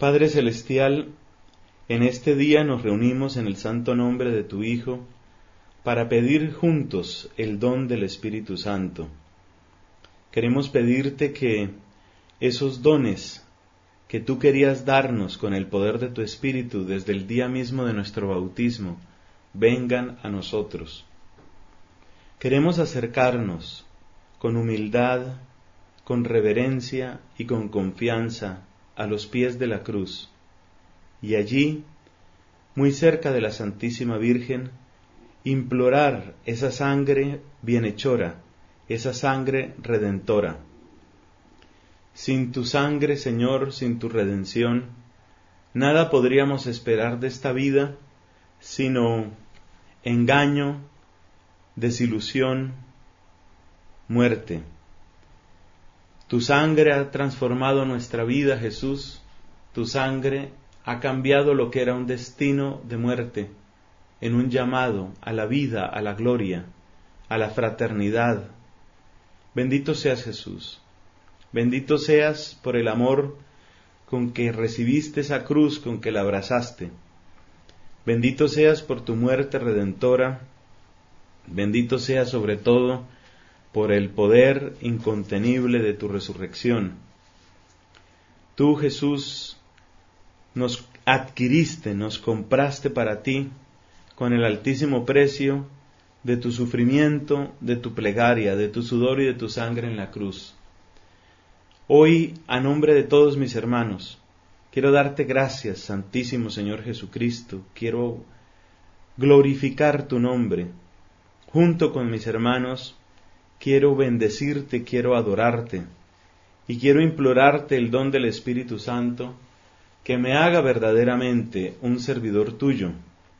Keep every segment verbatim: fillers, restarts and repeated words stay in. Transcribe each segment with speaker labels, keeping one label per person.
Speaker 1: Padre Celestial, en este día nos reunimos en el santo nombre de tu Hijo para pedir juntos el don del Espíritu Santo. Queremos pedirte que esos dones que tú querías darnos con el poder de tu Espíritu desde el día mismo de nuestro bautismo, vengan a nosotros. Queremos acercarnos con humildad, con reverencia y con confianza a los pies de la cruz, y allí, muy cerca de la Santísima Virgen, implorar esa sangre bienhechora, esa sangre redentora. Sin tu sangre, Señor, sin tu redención, nada podríamos esperar de esta vida, sino engaño, desilusión, muerte. Tu sangre ha transformado nuestra vida, Jesús. Tu sangre ha cambiado lo que era un destino de muerte en un llamado a la vida, a la gloria, a la fraternidad. Bendito seas, Jesús. Bendito seas por el amor con que recibiste esa cruz, con que la abrazaste. Bendito seas por tu muerte redentora. Bendito seas sobre todo por el poder incontenible de tu resurrección. Tú, Jesús, nos adquiriste, nos compraste para ti con el altísimo precio de tu sufrimiento, de tu plegaria, de tu sudor y de tu sangre en la cruz. Hoy, a nombre de todos mis hermanos, quiero darte gracias, Santísimo Señor Jesucristo. Quiero glorificar tu nombre. Junto con mis hermanos, quiero bendecirte, quiero adorarte, y quiero implorarte el don del Espíritu Santo, que me haga verdaderamente un servidor tuyo.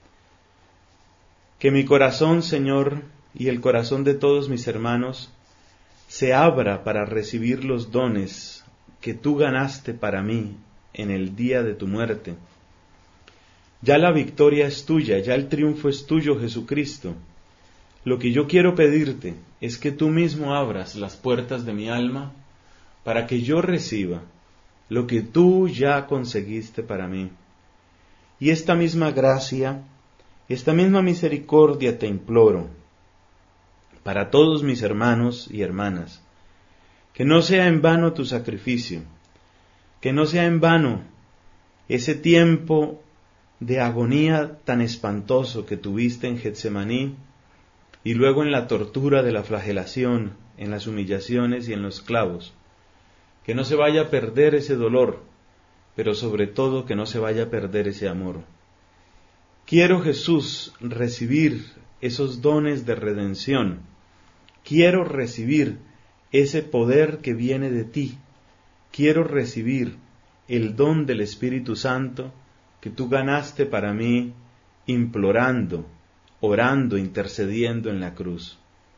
Speaker 1: Que mi corazón, Señor, y el corazón de todos mis hermanos, se abra para recibir los dones que tú ganaste para mí en el día de tu muerte. Ya la victoria es tuya, ya el triunfo es tuyo, Jesucristo. Lo que yo quiero pedirte es que tú mismo abras las puertas de mi alma para que yo reciba lo que tú ya conseguiste para mí. Y esta misma gracia, esta misma misericordia te imploro para todos mis hermanos y hermanas, que no sea en vano tu sacrificio, que no sea en vano ese tiempo de agonía tan espantoso que tuviste en Getsemaní, y luego en la tortura de la flagelación, en las humillaciones y en los clavos. Que no se vaya a perder ese dolor, pero sobre todo que no se vaya a perder ese amor. Quiero, Jesús, recibir esos dones de redención. Quiero recibir ese poder que viene de ti. Quiero recibir el don del Espíritu Santo que tú ganaste para mí, implorando, orando, intercediendo en la cruz.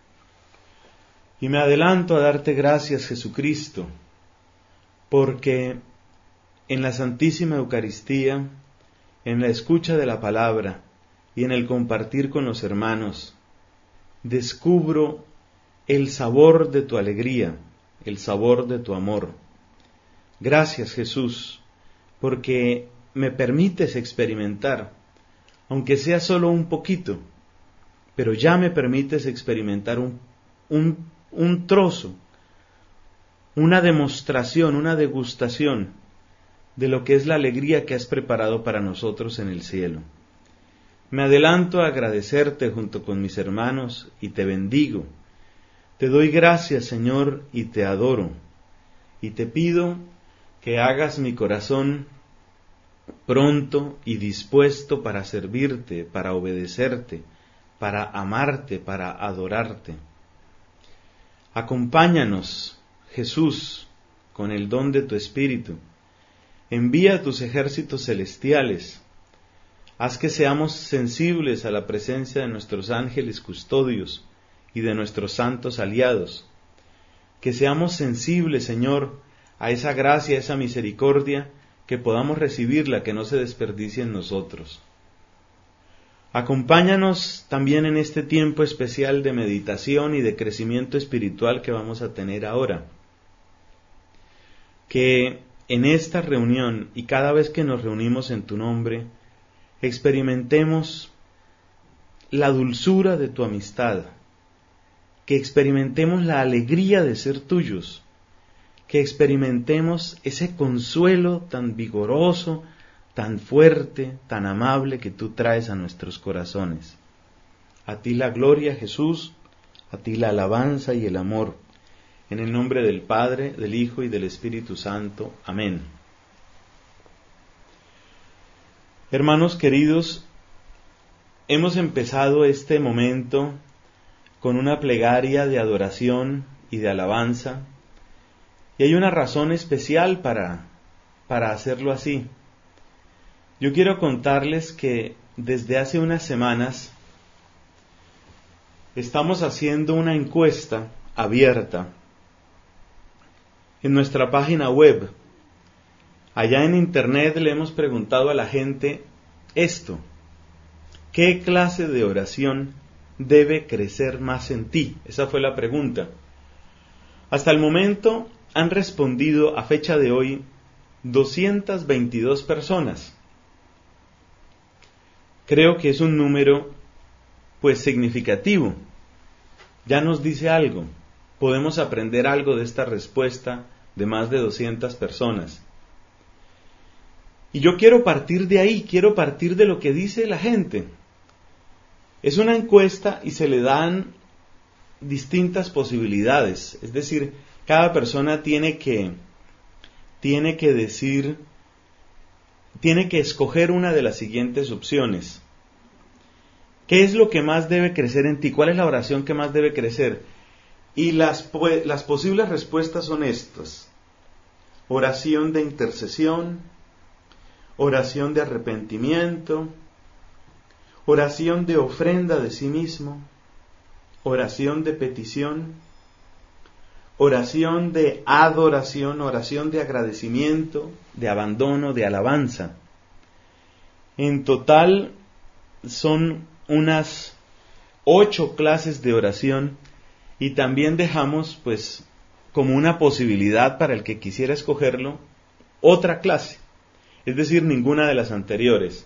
Speaker 1: Y me adelanto a darte gracias, Jesucristo, porque en la Santísima Eucaristía, en la escucha de la palabra y en el compartir con los hermanos, descubro el sabor de tu alegría, el sabor de tu amor. Gracias, Jesús, porque me permites experimentar, aunque sea solo un poquito, pero ya me permites experimentar un, un, un trozo, una demostración, una degustación de lo que es la alegría que has preparado para nosotros en el cielo. Me adelanto a agradecerte junto con mis hermanos y te bendigo. Te doy gracias, Señor, y te adoro. Y te pido que hagas mi corazón pronto y dispuesto para servirte, para obedecerte, para amarte, para adorarte. Acompáñanos, Jesús, con el don de tu Espíritu. Envía tus ejércitos celestiales. Haz que seamos sensibles a la presencia de nuestros ángeles custodios y de nuestros santos aliados. Que seamos sensibles, Señor, a esa gracia, a esa misericordia, que podamos recibirla, que no se desperdicie en nosotros. Acompáñanos también en este tiempo especial de meditación y de crecimiento espiritual que vamos a tener ahora. Que en esta reunión y cada vez que nos reunimos en tu nombre, experimentemos la dulzura de tu amistad, que experimentemos la alegría de ser tuyos, que experimentemos ese consuelo tan vigoroso, tan fuerte, tan amable que tú traes a nuestros corazones. A ti la gloria, Jesús, a ti la alabanza y el amor. En el nombre del Padre, del Hijo y del Espíritu Santo. Amén. Hermanos queridos, hemos empezado este momento con una plegaria de adoración y de alabanza, y hay una razón especial para, para hacerlo así. Yo quiero contarles que desde hace unas semanas estamos haciendo una encuesta abierta en nuestra página web. Allá en internet le hemos preguntado a la gente esto: ¿qué clase de oración debe crecer más en ti? Esa fue la pregunta. Hasta el momento han respondido a fecha de hoy doscientas veintidós personas. Creo que es un número pues significativo. Ya nos dice algo. Podemos aprender algo de esta respuesta de más de doscientas personas. Y yo quiero partir de ahí, quiero partir de lo que dice la gente. Es una encuesta y se le dan distintas posibilidades. Es decir, cada persona tiene que, tiene que decir, tiene que escoger una de las siguientes opciones. ¿Qué es lo que más debe crecer en ti? ¿Cuál es la oración que más debe crecer? Y las, las posibles respuestas son estas: oración de intercesión, oración de arrepentimiento, oración de ofrenda de sí mismo, oración de petición, oración de adoración, oración de agradecimiento, de abandono, de alabanza. En total son unas ocho clases de oración. Y también dejamos, pues, como una posibilidad para el que quisiera escogerlo, otra clase, es decir, ninguna de las anteriores.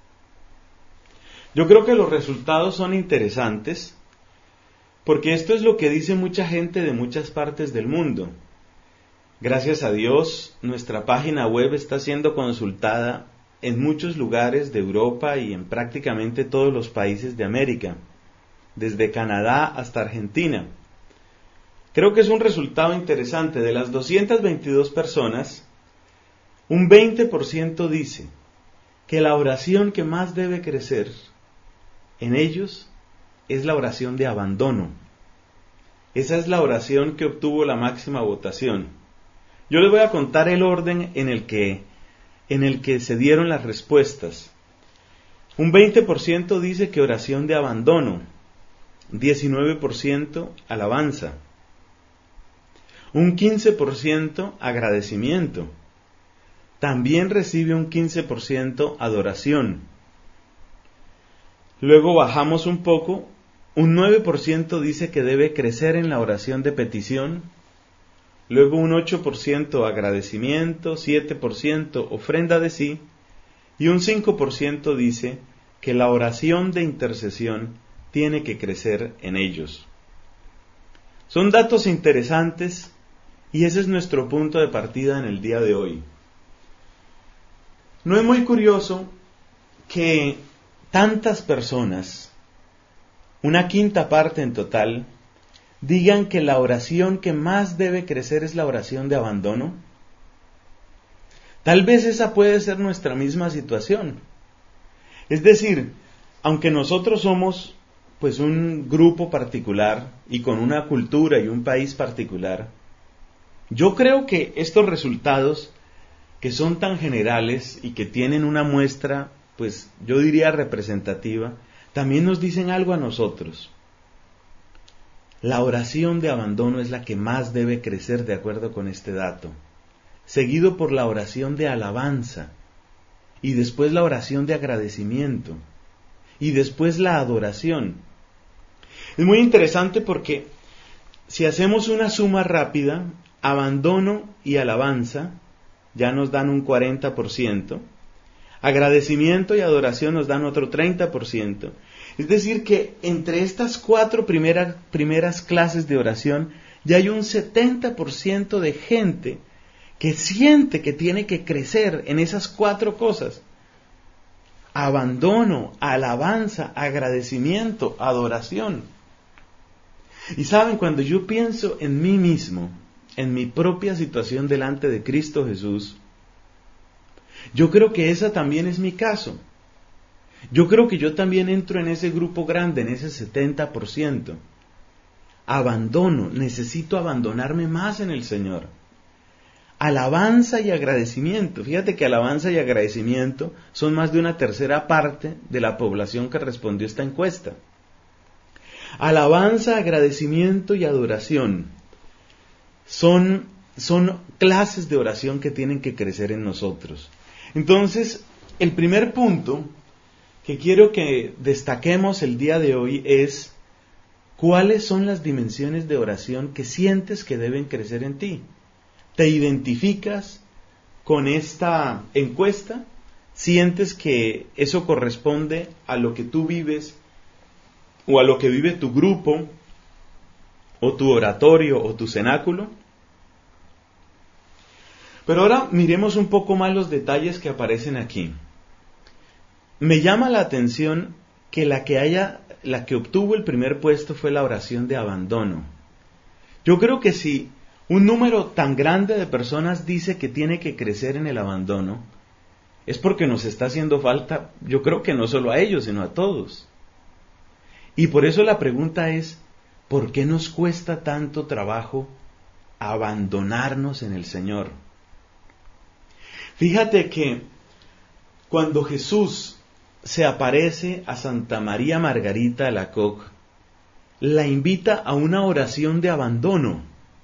Speaker 1: Yo creo que los resultados son interesantes, porque esto es lo que dice mucha gente de muchas partes del mundo. Gracias a Dios, nuestra página web está siendo consultada en muchos lugares de Europa y en prácticamente todos los países de América, desde Canadá hasta Argentina. Creo que es un resultado interesante. De las doscientas veintidós personas, un veinte por ciento dice que la oración que más debe crecer en ellos es la oración de abandono. Esa es la oración que obtuvo la máxima votación. Yo les voy a contar el orden en el que, en el que se dieron las respuestas. Un veinte por ciento dice que oración de abandono, diecinueve por ciento alabanza, un quince por ciento agradecimiento, también recibe un quince por ciento adoración. Luego bajamos un poco, un nueve por ciento dice que debe crecer en la oración de petición, luego un ocho por ciento agradecimiento, siete por ciento ofrenda de sí, y un cinco por ciento dice que la oración de intercesión tiene que crecer en ellos. Son datos interesantes y ese es nuestro punto de partida en el día de hoy. ¿No es muy curioso que tantas personas, una quinta parte en total, digan que la oración que más debe crecer es la oración de abandono? Tal vez esa puede ser nuestra misma situación. Es decir, aunque nosotros somos pues un grupo particular y con una cultura y un país particular, yo creo que estos resultados que son tan generales y que tienen una muestra, pues yo diría representativa, también nos dicen algo a nosotros. La oración de abandono es la que más debe crecer de acuerdo con este dato, seguido por la oración de alabanza, y después la oración de agradecimiento, y después la adoración. Es muy interesante porque si hacemos una suma rápida, abandono y alabanza ya nos dan un cuarenta por ciento. Agradecimiento y adoración nos dan otro treinta por ciento. Es decir, que entre estas cuatro primera, primeras clases de oración ya hay un setenta por ciento de gente que siente que tiene que crecer en esas cuatro cosas. Abandono, alabanza, agradecimiento, adoración. Y saben, cuando yo pienso en mí mismo, en mi propia situación delante de Cristo Jesús, yo creo que esa también es mi caso. Yo creo que yo también entro en ese grupo grande, en ese setenta por ciento. Abandono, necesito abandonarme más en el Señor. Alabanza y agradecimiento. Fíjate que alabanza y agradecimiento son más de una tercera parte de la población que respondió esta encuesta. Alabanza, agradecimiento y adoración son, son clases de oración que tienen que crecer en nosotros. Entonces, el primer punto que quiero que destaquemos el día de hoy es cuáles son las dimensiones de oración que sientes que deben crecer en ti. ¿Te identificas con esta encuesta? ¿Sientes que eso corresponde a lo que tú vives o a lo que vive tu grupo o tu oratorio o tu cenáculo? Pero ahora miremos un poco más los detalles que aparecen aquí. Me llama la atención que la que haya, la que obtuvo el primer puesto fue la oración de abandono. Yo creo que si un número tan grande de personas dice que tiene que crecer en el abandono, es porque nos está haciendo falta, yo creo que no solo a ellos, sino a todos. Y por eso la pregunta es, ¿por qué nos cuesta tanto trabajo abandonarnos en el Señor? Fíjate que cuando Jesús se aparece a Santa María Margarita de Alacoque, la invita a una oración de abandono.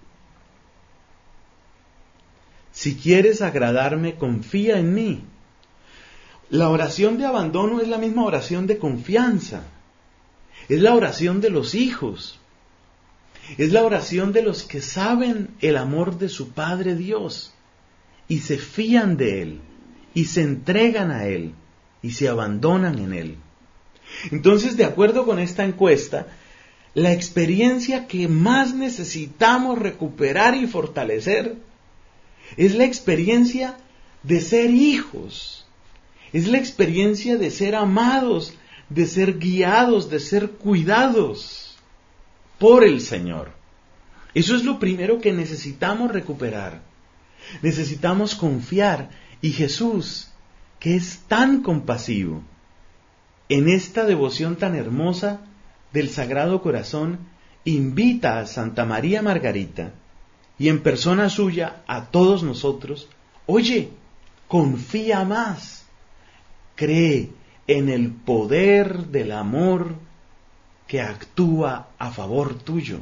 Speaker 1: Si quieres agradarme, confía en mí. La oración de abandono es la misma oración de confianza. Es la oración de los hijos. Es la oración de los que saben el amor de su Padre Dios y se fían de Él y se entregan a Él y se abandonan en Él. Entonces, de acuerdo con esta encuesta, la experiencia que más necesitamos recuperar y fortalecer es la experiencia de ser hijos, es la experiencia de ser amados, de ser guiados, de ser cuidados por el Señor. Eso es lo primero que necesitamos recuperar. Necesitamos confiar, y Jesús, que es tan compasivo, en esta devoción tan hermosa del Sagrado Corazón, invita a Santa María Margarita y en persona suya a todos nosotros, oye, confía más, cree en el poder del amor que actúa a favor tuyo.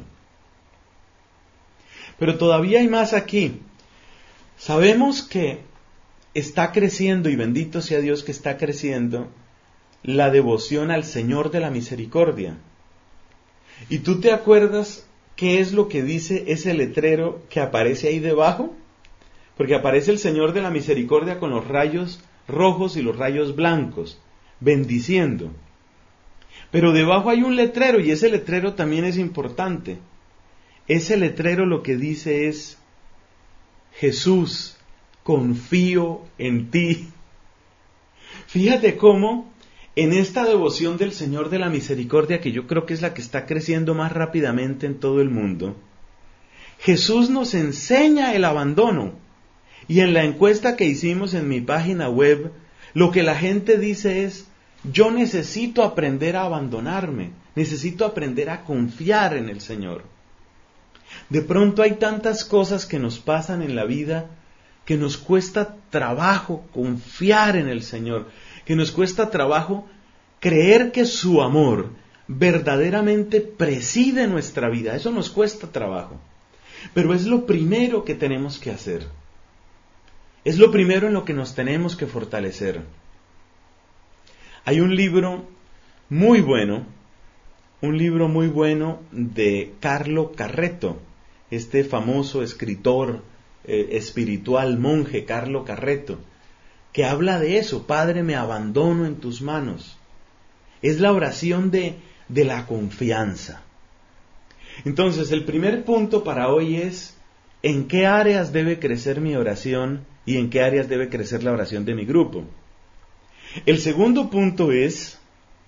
Speaker 1: Pero todavía hay más aquí. Sabemos que está creciendo, y bendito sea Dios que está creciendo, la devoción al Señor de la Misericordia. ¿Y tú te acuerdas qué es lo que dice ese letrero que aparece ahí debajo? Porque aparece el Señor de la Misericordia con los rayos rojos y los rayos blancos, bendiciendo. Pero debajo hay un letrero, y ese letrero también es importante. Ese letrero lo que dice es: Jesús, confío en ti. Fíjate cómo en esta devoción del Señor de la Misericordia, que yo creo que es la que está creciendo más rápidamente en todo el mundo, Jesús nos enseña el abandono. Y en la encuesta que hicimos en mi página web, lo que la gente dice es: yo necesito aprender a abandonarme, necesito aprender a confiar en el Señor. De pronto hay tantas cosas que nos pasan en la vida que nos cuesta trabajo confiar en el Señor, que nos cuesta trabajo creer que su amor verdaderamente preside nuestra vida. Eso nos cuesta trabajo. Pero es lo primero que tenemos que hacer. Es lo primero en lo que nos tenemos que fortalecer. Hay un libro muy bueno, un libro muy bueno de Carlo Carretto, este famoso escritor eh, espiritual, monje, Carlo Carretto, que habla de eso: Padre, me abandono en tus manos. Es la oración de, de la confianza. Entonces, el primer punto para hoy es: ¿en qué áreas debe crecer mi oración y en qué áreas debe crecer la oración de mi grupo? El segundo punto es: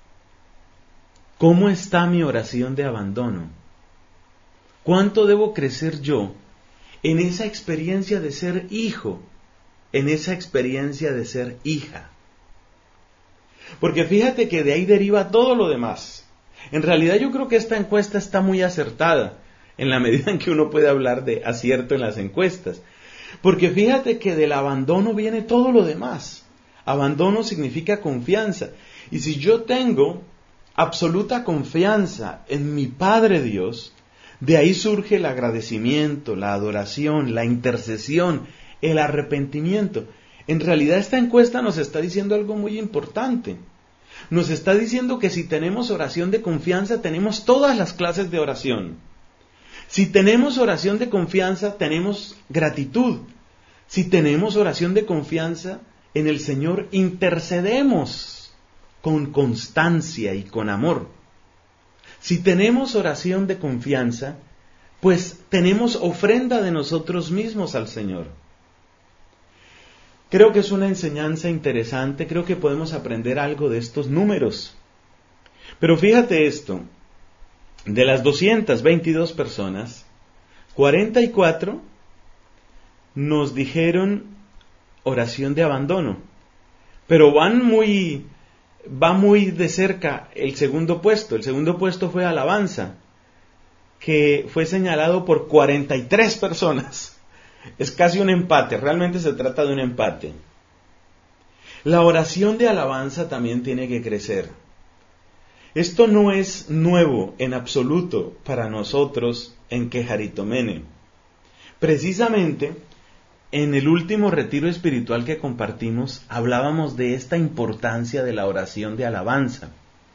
Speaker 1: ¿cómo está mi oración de abandono? ¿Cuánto debo crecer yo en esa experiencia de ser hijo, en esa experiencia de ser hija? Porque fíjate que de ahí deriva todo lo demás. En realidad yo creo que esta encuesta está muy acertada, en la medida en que uno puede hablar de acierto en las encuestas. Porque fíjate que del abandono viene todo lo demás. Abandono significa confianza. Y si yo tengo absoluta confianza en mi Padre Dios, de ahí surge el agradecimiento, la adoración, la intercesión, el arrepentimiento. En realidad esta encuesta nos está diciendo algo muy importante. Nos está diciendo que si tenemos oración de confianza, tenemos todas las clases de oración. Si tenemos oración de confianza, tenemos gratitud. Si tenemos oración de confianza en el Señor, intercedemos con constancia y con amor. Si tenemos oración de confianza, pues tenemos ofrenda de nosotros mismos al Señor. Creo que es una enseñanza interesante, creo que podemos aprender algo de estos números. Pero fíjate esto: de las doscientas veintidós personas, cuarenta y cuatro nos dijeron oración de abandono, pero van muy, va muy de cerca el segundo puesto. El segundo puesto fue alabanza, que fue señalado por cuarenta y tres personas. Es casi un empate, realmente se trata de un empate. La oración de alabanza también tiene que crecer. Esto no es nuevo en absoluto para nosotros en Quejaritomene. Precisamente, en el último retiro espiritual que compartimos, hablábamos de esta importancia de la oración de alabanza.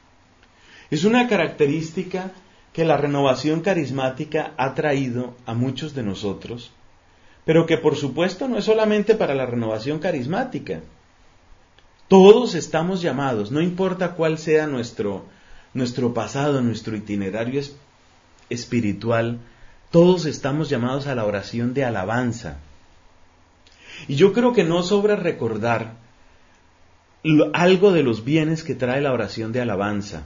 Speaker 1: Es una característica que la renovación carismática ha traído a muchos de nosotros, pero que por supuesto no es solamente para la renovación carismática. Todos estamos llamados, no importa cuál sea nuestro, nuestro pasado, nuestro itinerario es, espiritual, todos estamos llamados a la oración de alabanza. Y yo creo que no sobra recordar lo, algo de los bienes que trae la oración de alabanza.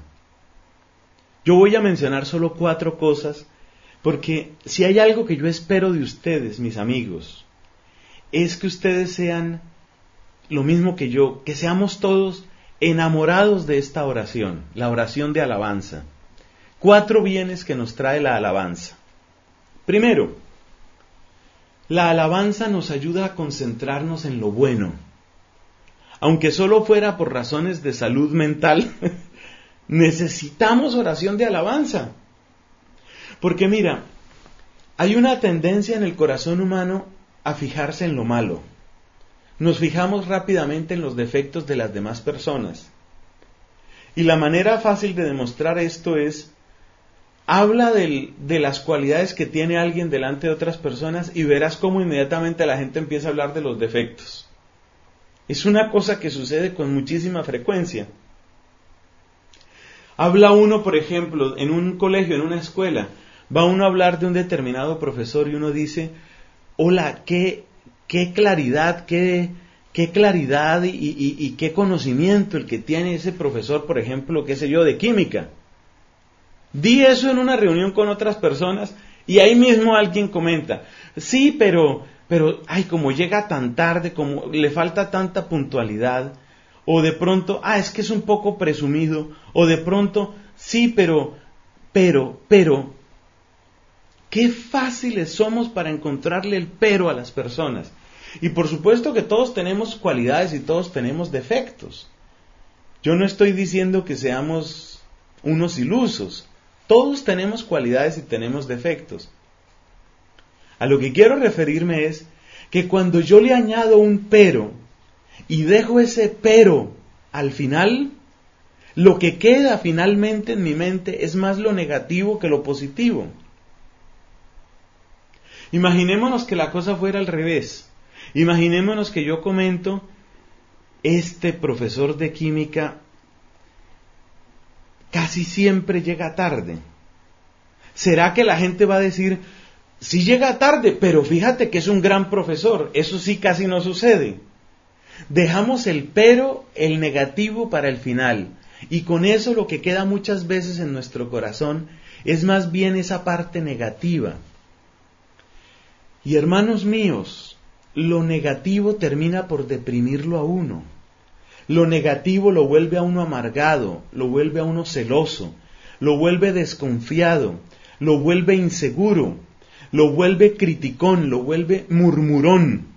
Speaker 1: Yo voy a mencionar solo cuatro cosas, porque si hay algo que yo espero de ustedes, mis amigos, es que ustedes sean lo mismo que yo, que seamos todos enamorados de esta oración, la oración de alabanza. Cuatro bienes que nos trae la alabanza. Primero, la alabanza nos ayuda a concentrarnos en lo bueno. Aunque solo fuera por razones de salud mental, necesitamos oración de alabanza. Porque mira, hay una tendencia en el corazón humano a fijarse en lo malo. Nos fijamos rápidamente en los defectos de las demás personas. Y la manera fácil de demostrar esto es: habla del, de las cualidades que tiene alguien delante de otras personas y verás cómo inmediatamente la gente empieza a hablar de los defectos. Es una cosa que sucede con muchísima frecuencia. Habla uno, por ejemplo, en un colegio, en una escuela, va uno a hablar de un determinado profesor y uno dice: hola, qué, qué claridad, qué, qué claridad y, y, y qué conocimiento el que tiene ese profesor, por ejemplo, qué sé yo, de química. Di eso en una reunión con otras personas y ahí mismo alguien comenta: sí, pero, pero, ay, como llega tan tarde, como le falta tanta puntualidad. O de pronto, ah, es que es un poco presumido. O de pronto, sí, pero, pero, pero. Qué fáciles somos para encontrarle el pero a las personas. Y por supuesto que todos tenemos cualidades y todos tenemos defectos. Yo no estoy diciendo que seamos unos ilusos. Todos tenemos cualidades y tenemos defectos. A lo que quiero referirme es que cuando yo le añado un pero y dejo ese pero al final, lo que queda finalmente en mi mente es más lo negativo que lo positivo. Imaginémonos que la cosa fuera al revés. Imaginémonos que yo comento, este profesor de química casi siempre llega tarde. ¿Será que la gente va a decir, sí llega tarde, pero fíjate que es un gran profesor? Eso sí casi no sucede. Dejamos el pero, el negativo para el final. Y con eso lo que queda muchas veces en nuestro corazón es más bien esa parte negativa. Y hermanos míos, lo negativo termina por deprimirlo a uno. Lo negativo lo vuelve a uno amargado, lo vuelve a uno celoso, lo vuelve desconfiado, lo vuelve inseguro, lo vuelve criticón, lo vuelve murmurón.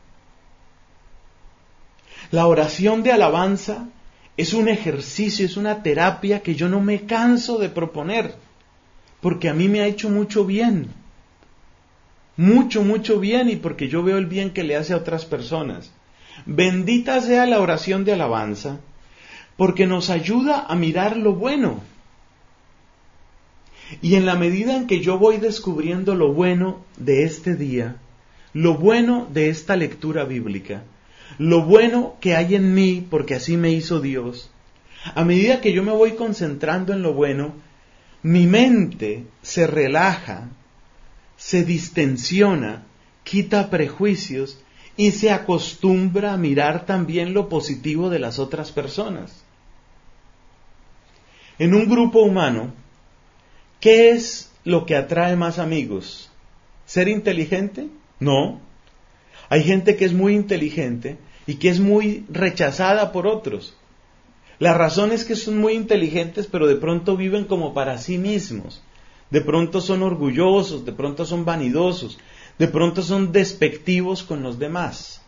Speaker 1: La oración de alabanza es un ejercicio, es una terapia que yo no me canso de proponer, porque a mí me ha hecho mucho bien, mucho, mucho bien, y porque yo veo el bien que le hace a otras personas. Bendita sea la oración de alabanza, porque nos ayuda a mirar lo bueno. Y en la medida en que yo voy descubriendo lo bueno de este día, lo bueno de esta lectura bíblica, lo bueno que hay en mí, porque así me hizo Dios, a medida que yo me voy concentrando en lo bueno, mi mente se relaja, se distensiona, quita prejuicios y se acostumbra a mirar también lo positivo de las otras personas. En un grupo humano, ¿qué es lo que atrae más amigos? ¿Ser inteligente? No. Hay gente que es muy inteligente y que es muy rechazada por otros. La razón es que son muy inteligentes, pero de pronto viven como para sí mismos. De pronto son orgullosos, de pronto son vanidosos, de pronto son despectivos con los demás.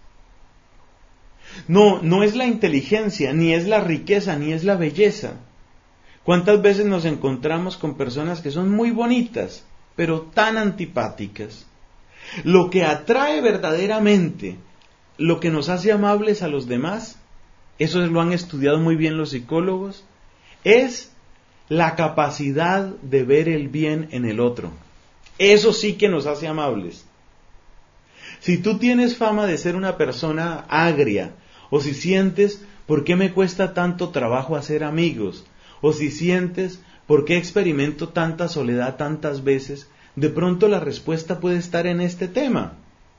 Speaker 1: No, no es la inteligencia, ni es la riqueza, ni es la belleza. ¿Cuántas veces nos encontramos con personas que son muy bonitas, pero tan antipáticas? Lo que atrae verdaderamente, lo que nos hace amables a los demás, eso lo han estudiado muy bien los psicólogos, es la capacidad de ver el bien en el otro. Eso sí que nos hace amables. Si tú tienes fama de ser una persona agria, o si sientes, ¿por qué me cuesta tanto trabajo hacer amigos? O si sientes, ¿por qué experimento tanta soledad tantas veces? De pronto la respuesta puede estar en este tema.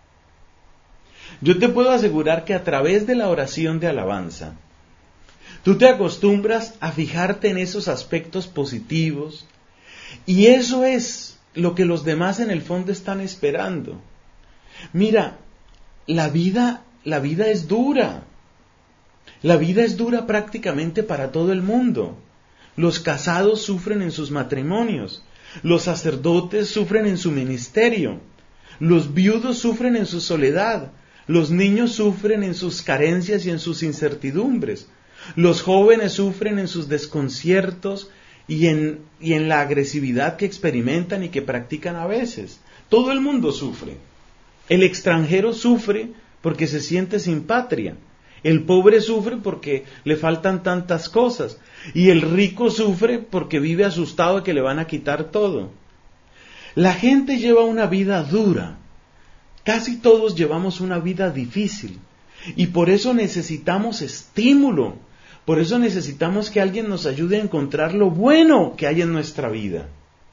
Speaker 1: Yo te puedo asegurar que a través de la oración de alabanza, tú te acostumbras a fijarte en esos aspectos positivos, y eso es lo que los demás en el fondo están esperando. Mira, la vida, la vida es dura. La vida es dura prácticamente para todo el mundo. Los casados sufren en sus matrimonios, los sacerdotes sufren en su ministerio, los viudos sufren en su soledad, los niños sufren en sus carencias y en sus incertidumbres, los jóvenes sufren en sus desconciertos y en, y en la agresividad que experimentan y que practican a veces. Todo el mundo sufre. El extranjero sufre porque se siente sin patria. El pobre sufre porque le faltan tantas cosas. Y el rico sufre porque vive asustado de que le van a quitar todo. La gente lleva una vida dura. Casi todos llevamos una vida difícil. Y por eso necesitamos estímulo. Por eso necesitamos que alguien nos ayude a encontrar lo bueno que hay en nuestra vida.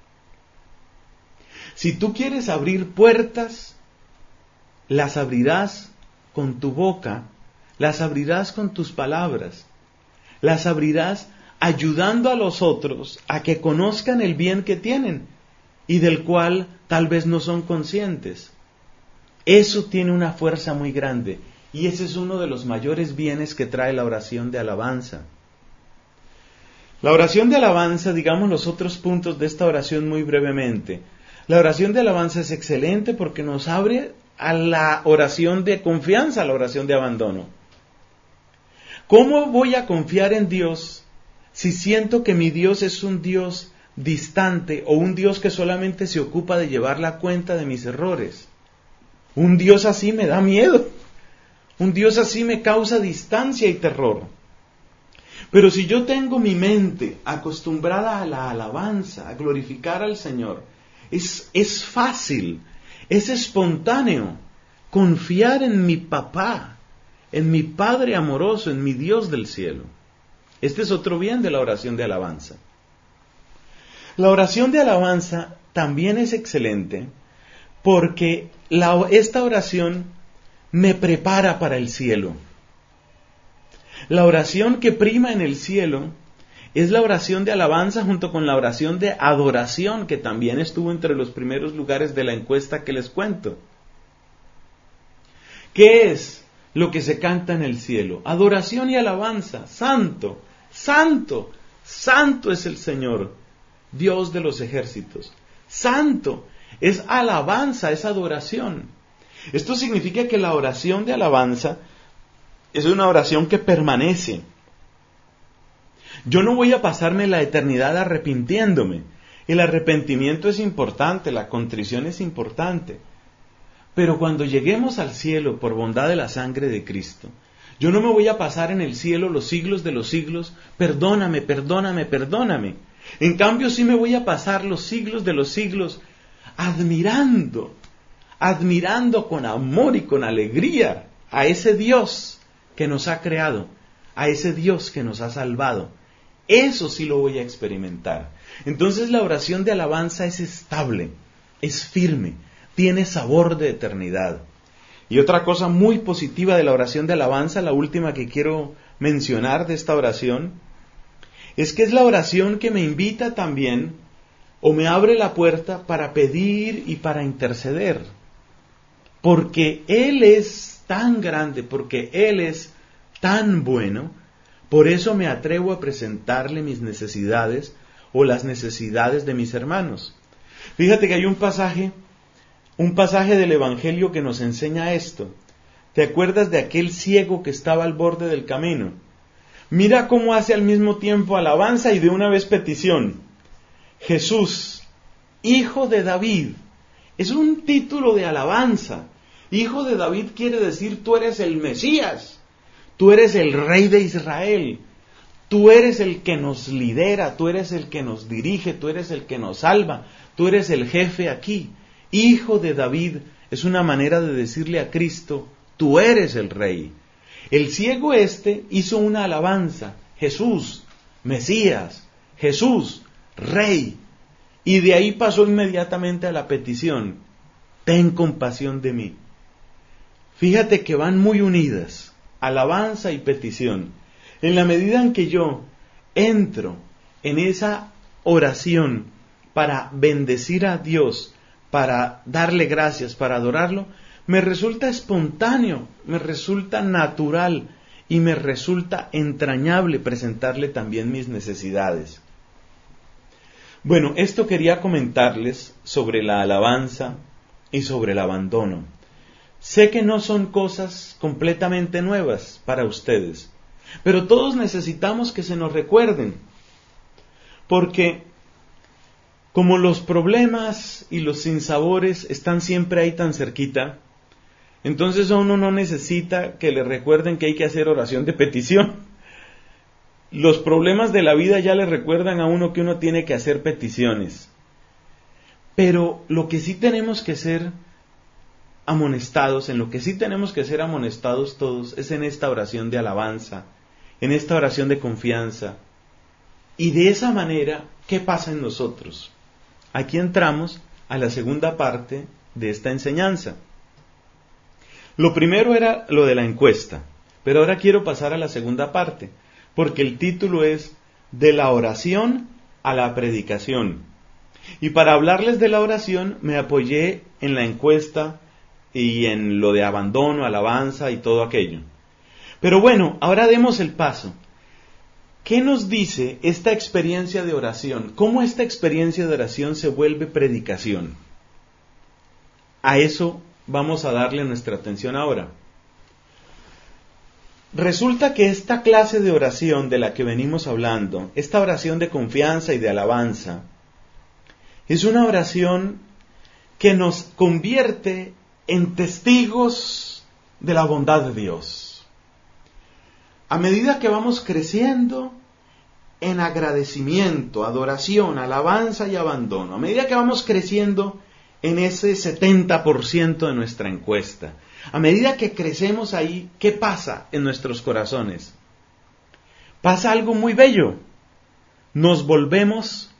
Speaker 1: Si tú quieres abrir puertas, las abrirás con tu boca, las abrirás con tus palabras, las abrirás ayudando a los otros a que conozcan el bien que tienen y del cual tal vez no son conscientes. Eso tiene una fuerza muy grande y ese es uno de los mayores bienes que trae la oración de alabanza. La oración de alabanza, digamos los otros puntos de esta oración muy brevemente. La oración de alabanza es excelente porque nos abre a la oración de confianza, a la oración de abandono. ¿Cómo voy a confiar en Dios si siento que mi Dios es un Dios distante o un Dios que solamente se ocupa de llevar la cuenta de mis errores? Un Dios así me da miedo. Un Dios así me causa distancia y terror. Pero si yo tengo mi mente acostumbrada a la alabanza, a glorificar al Señor, es, es fácil. Es espontáneo confiar en mi papá, en mi Padre amoroso, en mi Dios del cielo. Este es otro bien de la oración de alabanza. La oración de alabanza también es excelente porque la, esta oración me prepara para el cielo. La oración que prima en el cielo es la oración de alabanza junto con la oración de adoración, que también estuvo entre los primeros lugares de la encuesta que les cuento. ¿Qué es lo que se canta en el cielo? Adoración y alabanza. Santo, santo, santo es el Señor, Dios de los ejércitos. Santo es alabanza, es adoración. Esto significa que la oración de alabanza es una oración que permanece. Yo no voy a pasarme la eternidad arrepintiéndome. El arrepentimiento es importante, la contrición es importante. Pero cuando lleguemos al cielo por bondad de la sangre de Cristo, yo no me voy a pasar en el cielo los siglos de los siglos, perdóname, perdóname, perdóname. En cambio sí me voy a pasar los siglos de los siglos admirando, admirando con amor y con alegría a ese Dios que nos ha creado, a ese Dios que nos ha salvado. Eso sí lo voy a experimentar. Entonces la oración de alabanza es estable, es firme, tiene sabor de eternidad. Y otra cosa muy positiva de la oración de alabanza, la última que quiero mencionar de esta oración, es que es la oración que me invita también, o me abre la puerta para pedir y para interceder. Porque Él es tan grande, porque Él es tan bueno, por eso me atrevo a presentarle mis necesidades o las necesidades de mis hermanos. Fíjate que hay un pasaje, un pasaje del Evangelio que nos enseña esto. ¿Te acuerdas de aquel ciego que estaba al borde del camino? Mira cómo hace al mismo tiempo alabanza y de una vez petición. Jesús, Hijo de David, es un título de alabanza. Hijo de David quiere decir tú eres el Mesías. Tú eres el Rey de Israel, tú eres el que nos lidera, tú eres el que nos dirige, tú eres el que nos salva, tú eres el jefe aquí. Hijo de David es una manera de decirle a Cristo, tú eres el Rey. El ciego este hizo una alabanza, Jesús, Mesías, Jesús, Rey. Y de ahí pasó inmediatamente a la petición, ten compasión de mí. Fíjate que van muy unidas. Alabanza y petición. En la medida en que yo entro en esa oración para bendecir a Dios, para darle gracias, para adorarlo, me resulta espontáneo, me resulta natural y me resulta entrañable presentarle también mis necesidades. Bueno, esto quería comentarles sobre la alabanza y sobre el abandono. Sé que no son cosas completamente nuevas para ustedes, pero todos necesitamos que se nos recuerden, porque como los problemas y los sinsabores están siempre ahí tan cerquita, entonces uno no necesita que le recuerden que hay que hacer oración de petición. Los problemas de la vida ya le recuerdan a uno que uno tiene que hacer peticiones. Pero lo que sí tenemos que ser amonestados, en lo que sí tenemos que ser amonestados todos, es en esta oración de alabanza, en esta oración de confianza. Y de esa manera, ¿qué pasa en nosotros? Aquí entramos a la segunda parte de esta enseñanza. Lo primero era lo de la encuesta, pero ahora quiero pasar a la segunda parte, porque el título es de la oración a la predicación. Y para hablarles de la oración me apoyé en la encuesta y en lo de abandono, alabanza y todo aquello. Pero bueno, ahora demos el paso. ¿Qué nos dice esta experiencia de oración? ¿Cómo esta experiencia de oración se vuelve predicación? A eso vamos a darle nuestra atención ahora. Resulta que esta clase de oración de la que venimos hablando, esta oración de confianza y de alabanza, es una oración que nos convierte en testigos de la bondad de Dios. A medida que vamos creciendo en agradecimiento, adoración, alabanza y abandono, a medida que vamos creciendo en ese setenta por ciento de nuestra encuesta. A medida que crecemos ahí, ¿qué pasa en nuestros corazones? Pasa algo muy bello. Nos volvemos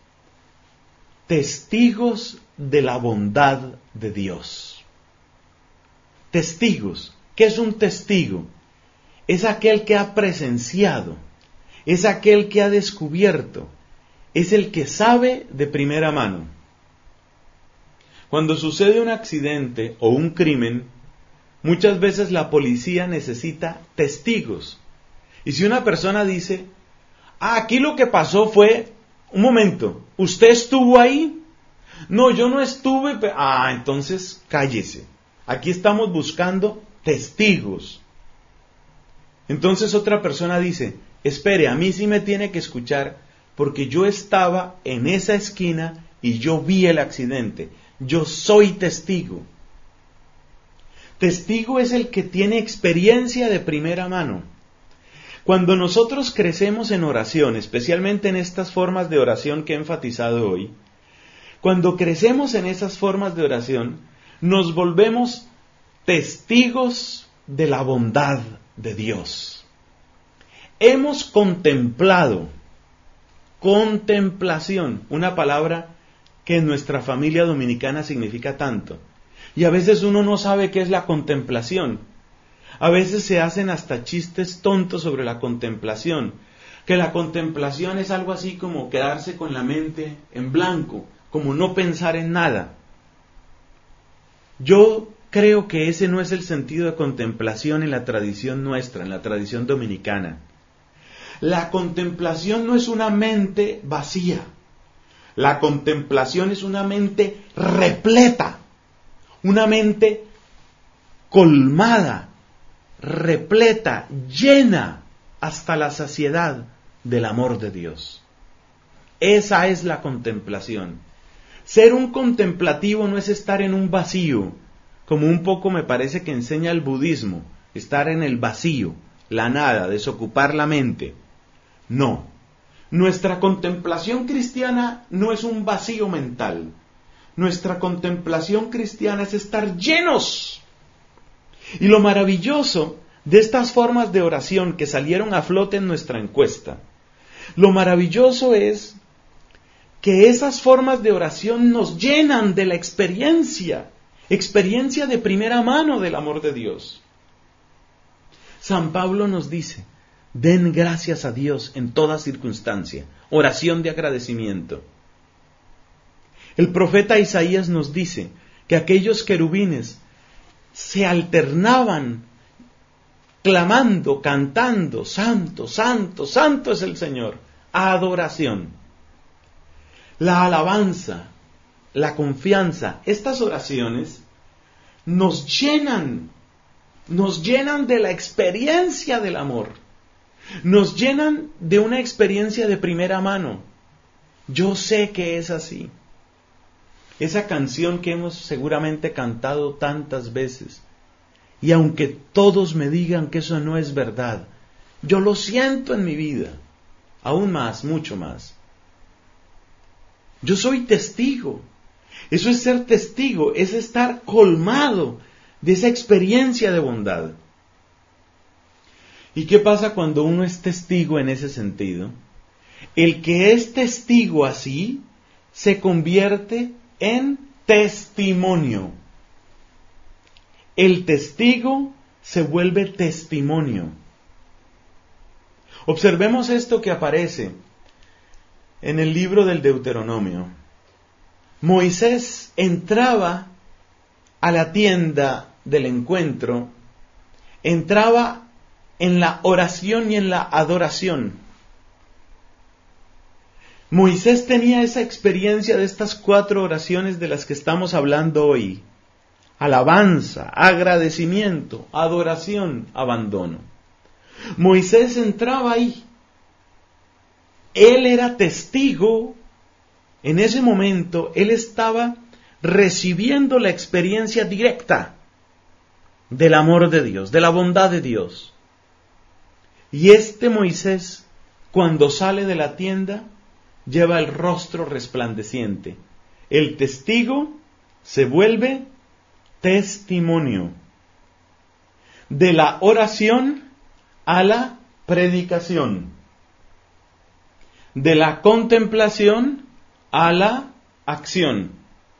Speaker 1: testigos de la bondad de Dios. Testigos. ¿Qué es un testigo? Es aquel que ha presenciado, es aquel que ha descubierto, es el que sabe de primera mano. Cuando sucede un accidente o un crimen, muchas veces la policía necesita testigos. Y si una persona dice, ah, aquí lo que pasó fue, un momento, ¿usted estuvo ahí? No, yo no estuve, pero... ah, entonces cállese. Aquí estamos buscando testigos. Entonces otra persona dice, espere, a mí sí me tiene que escuchar, porque yo estaba en esa esquina y yo vi el accidente. Yo soy testigo. Testigo es el que tiene experiencia de primera mano. Cuando nosotros crecemos en oración, especialmente en estas formas de oración que he enfatizado hoy, cuando crecemos en esas formas de oración, nos volvemos testigos de la bondad de Dios. Hemos contemplado, contemplación, una palabra que en nuestra familia dominicana significa tanto. Y a veces uno no sabe qué es la contemplación. A veces se hacen hasta chistes tontos sobre la contemplación. Que la contemplación es algo así como quedarse con la mente en blanco, como no pensar en nada. Yo creo que ese no es el sentido de contemplación en la tradición nuestra, en la tradición dominicana. La contemplación no es una mente vacía. La contemplación es una mente repleta, una mente colmada, repleta, llena hasta la saciedad del amor de Dios. Esa es la contemplación. Ser un contemplativo no es estar en un vacío, como un poco me parece que enseña el budismo, estar en el vacío, la nada, desocupar la mente. No, nuestra contemplación cristiana no es un vacío mental. Nuestra contemplación cristiana es estar llenos. Y lo maravilloso de estas formas de oración que salieron a flote en nuestra encuesta, lo maravilloso es que esas formas de oración nos llenan de la experiencia, experiencia de primera mano del amor de Dios. San Pablo nos dice, den gracias a Dios en toda circunstancia, oración de agradecimiento. El profeta Isaías nos dice que aquellos querubines se alternaban clamando, cantando, santo, santo, santo es el Señor, adoración. La alabanza, la confianza, estas oraciones nos llenan, nos llenan de la experiencia del amor, nos llenan de una experiencia de primera mano. Yo sé que es así. Esa canción que hemos seguramente cantado tantas veces, y aunque todos me digan que eso no es verdad, yo lo siento en mi vida, aún más, mucho más. Yo soy testigo. Eso es ser testigo, es estar colmado de esa experiencia de bondad. ¿Y qué pasa cuando uno es testigo en ese sentido? El que es testigo así se convierte en testimonio. El testigo se vuelve testimonio. Observemos esto que aparece en el libro del Deuteronomio. Moisés entraba a la tienda del encuentro, entraba en la oración y en la adoración. Moisés tenía esa experiencia de estas cuatro oraciones de las que estamos hablando hoy. Alabanza, agradecimiento, adoración, abandono. Moisés entraba ahí. Él era testigo. En ese momento, él estaba recibiendo la experiencia directa del amor de Dios, de la bondad de Dios. Y este Moisés, cuando sale de la tienda, lleva el rostro resplandeciente. El testigo se vuelve testimonio. De la oración a la predicación. De la contemplación a la acción.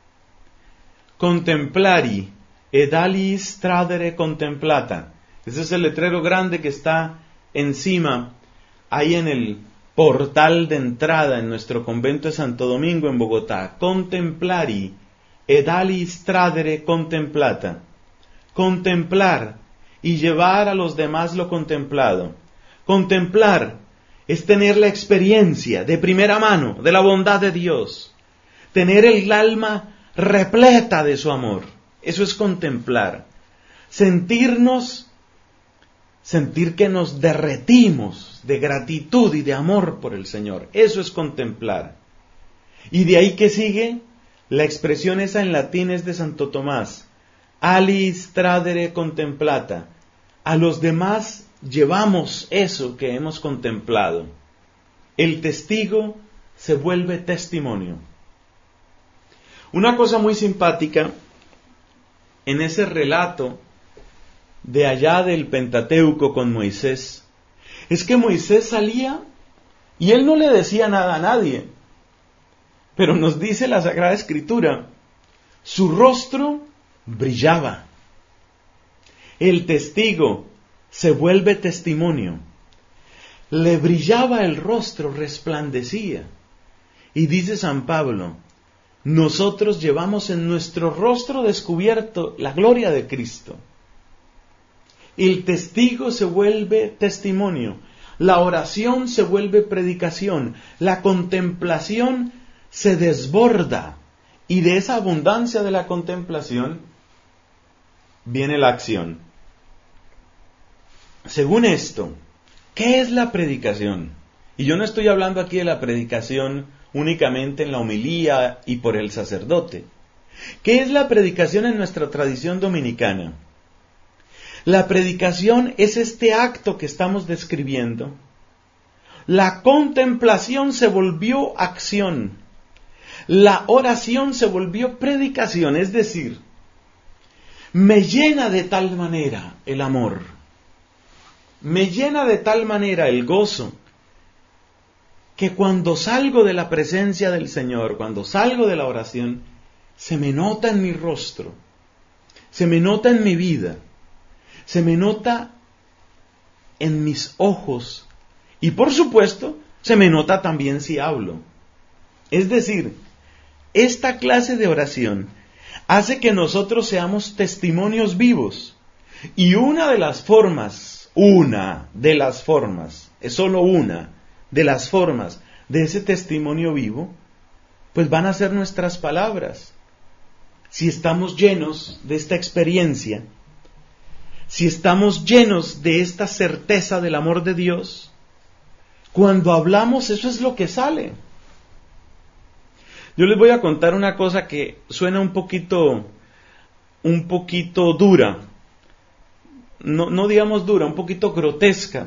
Speaker 1: Contemplari, ed aliis tradere contemplata. Ese es el letrero grande que está encima, ahí en el portal de entrada en nuestro convento de Santo Domingo en Bogotá. Contemplari, ed aliis tradere contemplata. Contemplar y llevar a los demás lo contemplado. Contemplar es tener la experiencia de primera mano de la bondad de Dios. Tener el alma repleta de su amor. Eso es contemplar. Sentirnos, sentir que nos derretimos de gratitud y de amor por el Señor. Eso es contemplar. Y de ahí que sigue, la expresión esa en latín es de Santo Tomás. Aliis tradere contemplata. A los demás llevamos eso que hemos contemplado. El testigo se vuelve testimonio. Una cosa muy simpática en ese relato de allá del Pentateuco con Moisés es que Moisés salía y él no le decía nada a nadie, pero nos dice la Sagrada Escritura, su rostro brillaba. El testigo se vuelve testimonio. Le brillaba el rostro, resplandecía. Y dice San Pablo, nosotros llevamos en nuestro rostro descubierto la gloria de Cristo. El testigo se vuelve testimonio. La oración se vuelve predicación. La contemplación se desborda. Y de esa abundancia de la contemplación viene la acción. Según esto, ¿qué es la predicación? Y yo no estoy hablando aquí de la predicación únicamente en la homilía y por el sacerdote. ¿Qué es la predicación en nuestra tradición dominicana? La predicación es este acto que estamos describiendo. La contemplación se volvió acción. La oración se volvió predicación, es decir, me llena de tal manera el amor, me llena de tal manera el gozo, que cuando salgo de la presencia del Señor, cuando salgo de la oración, se me nota en mi rostro, se me nota en mi vida, se me nota en mis ojos y por supuesto se me nota también si hablo. Es decir, esta clase de oración hace que nosotros seamos testimonios vivos y una de las formas, una de las formas, es solo una de las formas de ese testimonio vivo, pues van a ser nuestras palabras. Si estamos llenos de esta experiencia, si estamos llenos de esta certeza del amor de Dios, cuando hablamos eso es lo que sale. Yo les voy a contar una cosa que suena un poquito, un poquito dura, no, no digamos dura, un poquito grotesca,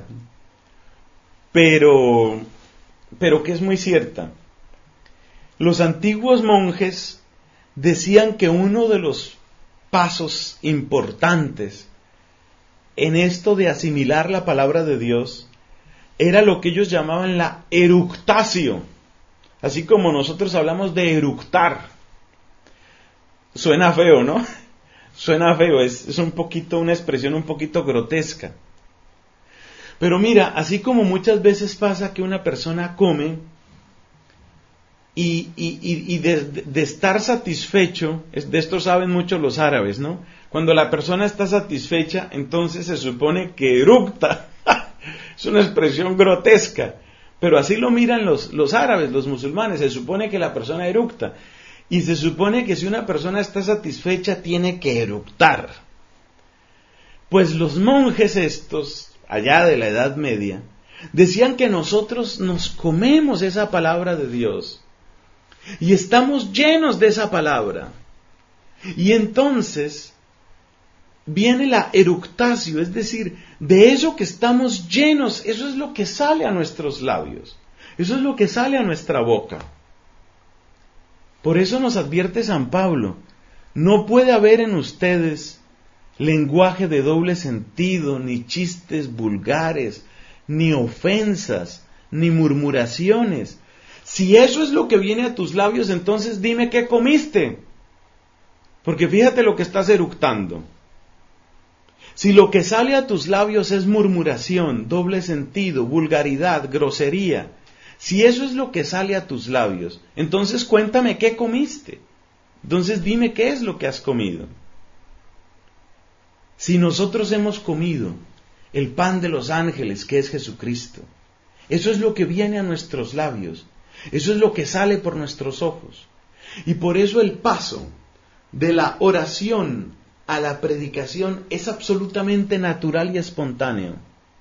Speaker 1: pero, pero que es muy cierta. Los antiguos monjes decían que uno de los pasos importantes en esto de asimilar la palabra de Dios era lo que ellos llamaban la eructatio, así como nosotros hablamos de eructar. Suena feo, ¿no? Suena feo, es, es un poquito, una expresión un poquito grotesca. Pero mira, así como muchas veces pasa que una persona come y, y, y, y de, de estar satisfecho, de esto saben mucho los árabes, ¿no? Cuando la persona está satisfecha, entonces se supone que eructa. Es una expresión grotesca, pero así lo miran los, los árabes, los musulmanes. Se supone que la persona eructa. Y se supone que si una persona está satisfecha, tiene que eructar. Pues los monjes estos, allá de la Edad Media, decían que nosotros nos comemos esa palabra de Dios. Y estamos llenos de esa palabra. Y entonces viene la eructatio, es decir, de eso que estamos llenos, eso es lo que sale a nuestros labios, eso es lo que sale a nuestra boca. Por eso nos advierte San Pablo, No puede haber en ustedes lenguaje de doble sentido, ni chistes vulgares, ni ofensas, ni murmuraciones. Si eso es lo que viene a tus labios, entonces dime qué comiste. Porque fíjate lo que estás eructando. Si lo que sale a tus labios es murmuración, doble sentido, vulgaridad, grosería, si eso es lo que sale a tus labios, entonces cuéntame qué comiste. Entonces dime qué es lo que has comido. Si nosotros hemos comido el pan de los ángeles, que es Jesucristo, eso es lo que viene a nuestros labios, eso es lo que sale por nuestros ojos. Y por eso el paso de la oración a la predicación es absolutamente natural y espontáneo.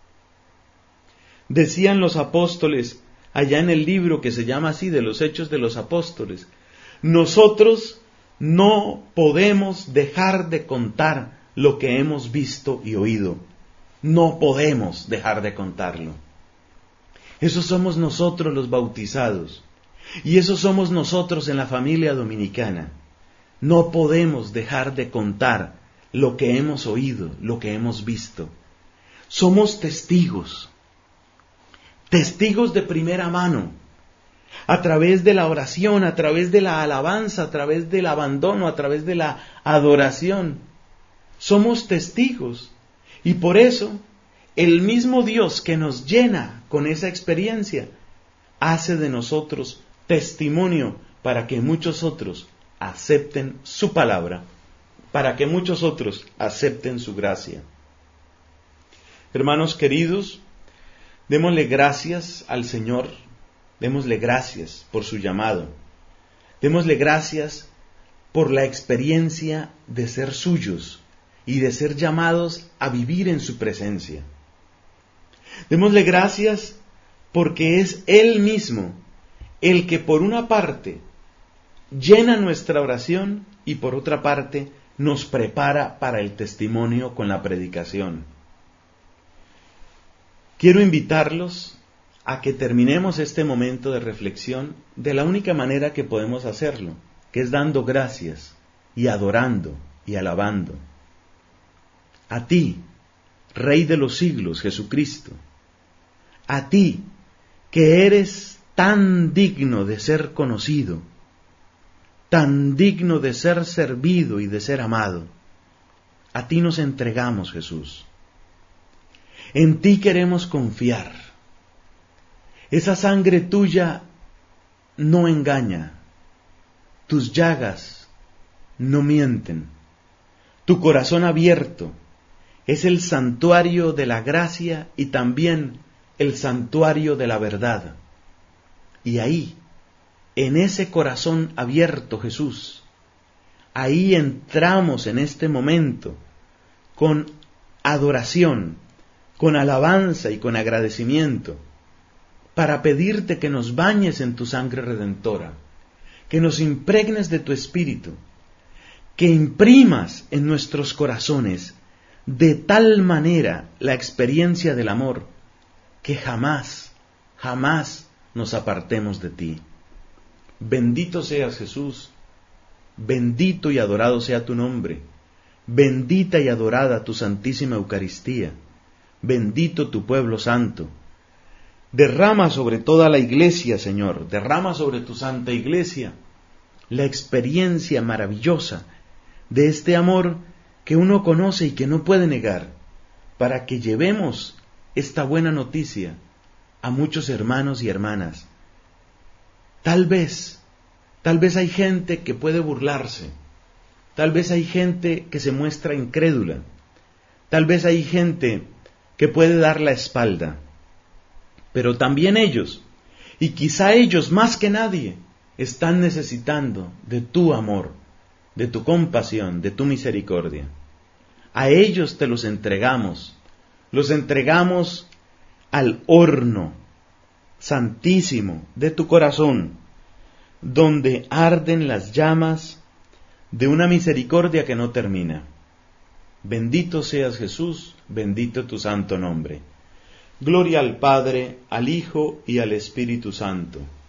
Speaker 1: Decían los apóstoles allá en el libro que se llama así, de los Hechos de los Apóstoles, nosotros no podemos dejar de contar lo que hemos visto y oído. No podemos dejar de contarlo. Eso somos nosotros los bautizados. Y eso somos nosotros en la familia dominicana. No podemos dejar de contar lo que hemos oído, lo que hemos visto. Somos testigos. Testigos de primera mano. A través de la oración, a través de la alabanza, a través del abandono, a través de la adoración. Somos testigos. Y por eso, el mismo Dios que nos llena con esa experiencia, hace de nosotros testimonio para que muchos otros acepten su palabra, para que muchos otros acepten su gracia. Hermanos queridos, démosle gracias al Señor, démosle gracias por su llamado, démosle gracias por la experiencia de ser suyos y de ser llamados a vivir en su presencia. Démosle gracias porque es Él mismo el que por una parte llena nuestra oración y por otra parte nos prepara para el testimonio con la predicación. Quiero invitarlos a que terminemos este momento de reflexión de la única manera que podemos hacerlo, que es dando gracias y adorando y alabando. A ti, Rey de los siglos, Jesucristo, a ti que eres tan digno de ser conocido, tan digno de ser servido y de ser amado, a ti nos entregamos, Jesús. En ti queremos confiar. Esa sangre tuya no engaña, tus llagas no mienten, tu corazón abierto es el santuario de la gracia y también el santuario de la verdad. Y ahí, en ese corazón abierto, Jesús, ahí entramos en este momento con adoración, con alabanza y con agradecimiento, para pedirte que nos bañes en tu sangre redentora, que nos impregnes de tu espíritu, que imprimas en nuestros corazones de tal manera la experiencia del amor, que jamás, jamás nos apartemos de ti. Bendito seas, Jesús, bendito y adorado sea tu nombre, bendita y adorada tu santísima Eucaristía, bendito tu pueblo santo. Derrama sobre toda la iglesia, Señor, derrama sobre tu santa iglesia la experiencia maravillosa de este amor que uno conoce y que no puede negar, para que llevemos esta buena noticia a muchos hermanos y hermanas. Tal vez, tal vez hay gente que puede burlarse, tal vez hay gente que se muestra incrédula, tal vez hay gente que puede dar la espalda, pero también ellos, y quizá ellos más que nadie, están necesitando de tu amor, de tu compasión, de tu misericordia. A ellos te los entregamos, los entregamos al horno santísimo de tu corazón, donde arden las llamas de una misericordia que no termina. Bendito seas, Jesús, bendito tu santo nombre. Gloria al Padre, al Hijo y al Espíritu Santo.